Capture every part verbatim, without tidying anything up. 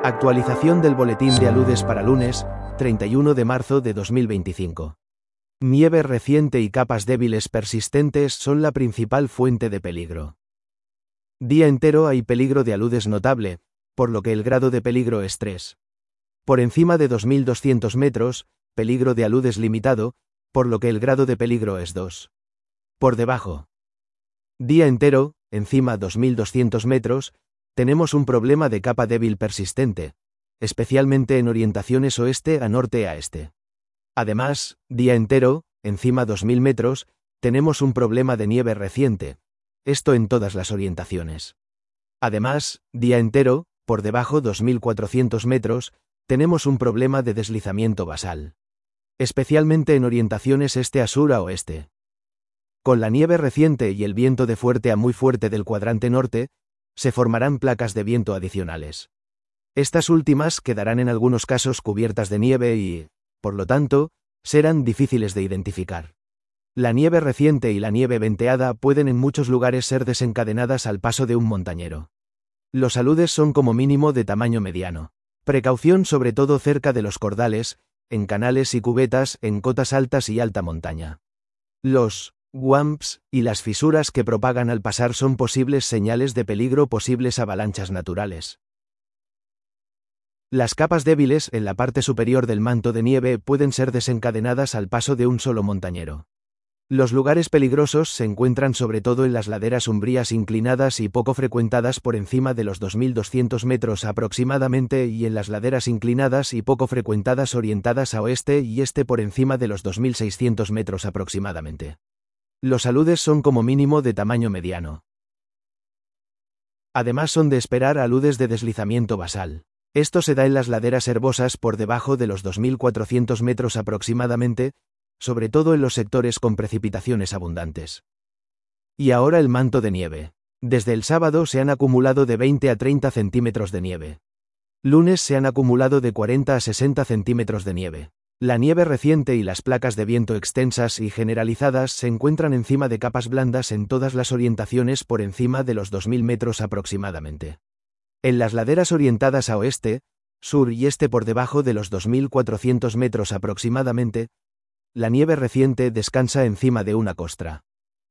Actualización del boletín de aludes para lunes, treinta y uno de marzo de dos mil veinticinco. Nieve reciente y capas débiles persistentes son la principal fuente de peligro. Día entero hay peligro de aludes notable, por lo que el grado de peligro es tres. Por encima de dos mil doscientos metros, peligro de aludes limitado, por lo que el grado de peligro es dos. Por debajo. Día entero, encima dos mil doscientos metros, tenemos un problema de capa débil persistente, especialmente en orientaciones oeste a norte a este. Además, día entero, encima dos mil metros, tenemos un problema de nieve reciente, esto en todas las orientaciones. Además, día entero, por debajo dos mil cuatrocientos metros, tenemos un problema de deslizamiento basal, especialmente en orientaciones este a sur a oeste. Con la nieve reciente y el viento de fuerte a muy fuerte del cuadrante norte, se formarán placas de viento adicionales. Estas últimas quedarán en algunos casos cubiertas de nieve y, por lo tanto, serán difíciles de identificar. La nieve reciente y la nieve venteada pueden en muchos lugares ser desencadenadas al paso de un montañero. Los aludes son como mínimo de tamaño mediano. Precaución sobre todo cerca de los cordales, en canales y cubetas, en cotas altas y alta montaña. Los wamps y las fisuras que propagan al pasar son posibles señales de peligro, posibles avalanchas naturales. Las capas débiles en la parte superior del manto de nieve pueden ser desencadenadas al paso de un solo montañero. Los lugares peligrosos se encuentran sobre todo en las laderas umbrías inclinadas y poco frecuentadas por encima de los dos mil doscientos metros aproximadamente y en las laderas inclinadas y poco frecuentadas orientadas a oeste y este por encima de los dos mil seiscientos metros aproximadamente. Los aludes son como mínimo de tamaño mediano. Además son de esperar aludes de deslizamiento basal. Esto se da en las laderas herbosas por debajo de los dos mil cuatrocientos metros aproximadamente, sobre todo en los sectores con precipitaciones abundantes. Y ahora el manto de nieve. Desde el sábado se han acumulado de veinte a treinta centímetros de nieve. Lunes se han acumulado de cuarenta a sesenta centímetros de nieve. La nieve reciente y las placas de viento extensas y generalizadas se encuentran encima de capas blandas en todas las orientaciones por encima de los dos mil metros aproximadamente. En las laderas orientadas a oeste, sur y este por debajo de los dos mil cuatrocientos metros aproximadamente, la nieve reciente descansa encima de una costra.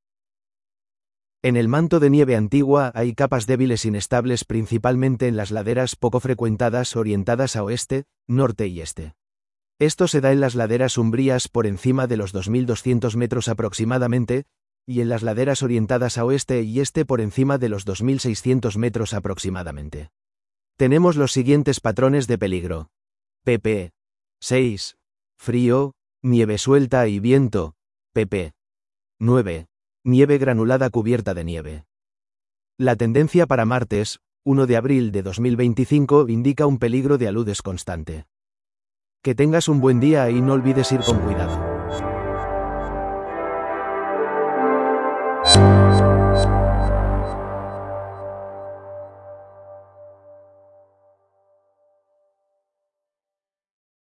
En el manto de nieve antigua hay capas débiles inestables principalmente en las laderas poco frecuentadas orientadas a oeste, norte y este. Esto se da en las laderas umbrías por encima de los dos mil doscientos metros aproximadamente, y en las laderas orientadas a oeste y este por encima de los dos mil seiscientos metros aproximadamente. Tenemos los siguientes patrones de peligro. pp seis. Frío, nieve suelta y viento. pp nueve. Nieve granulada cubierta de nieve. La tendencia para martes, primero de abril de dos mil veinticinco, indica un peligro de aludes constante. Que tengas un buen día y no olvides ir con cuidado.